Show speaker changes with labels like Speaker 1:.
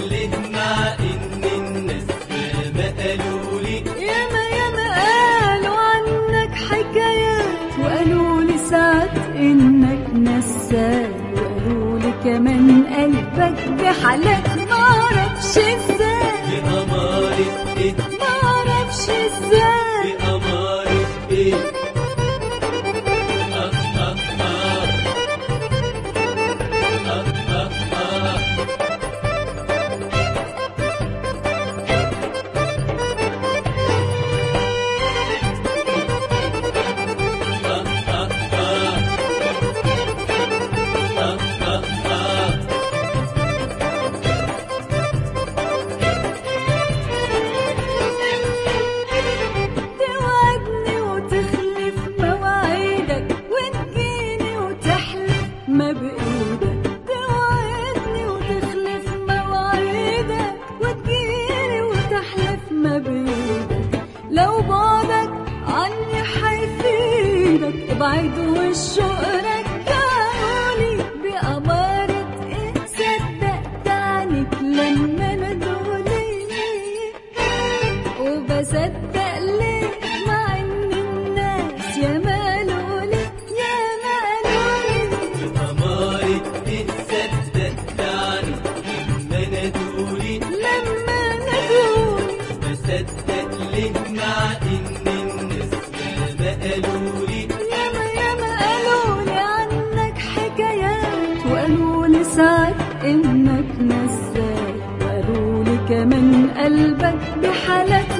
Speaker 1: ليه مع إن الناس ياما قالولي
Speaker 2: ياما قالوا عنك حكايات، وقالولي ساعات إنك نسال، وقالولي كمان قلبك بحالات معرفش ازاي.
Speaker 1: بأمارة إيه؟
Speaker 2: معرفش ازاي.
Speaker 1: بأمارة إيه؟
Speaker 2: توعدني وتخلف مواعيدك، وتجيني وتحلف ما بإيدك. توعدني وتخلف مواعيدك، وتجيني وتحلف ما بإيدك. لو بعدك عني حيفيدك، ابعد والشوق رجعولي. بأمارة ايه صدقت عنك لما ندولي، وبصدق ليه مع ان الناس ياما قالولي.
Speaker 1: بأمارة إيه؟ صدقت عنك لما ندولي. بصدق ليه مع إن الناس ياما قالولي.
Speaker 2: ياما قالولي عنك حكايات، وقالولي ساعات إنك نسال، وقالولي كمان قلبك بحالات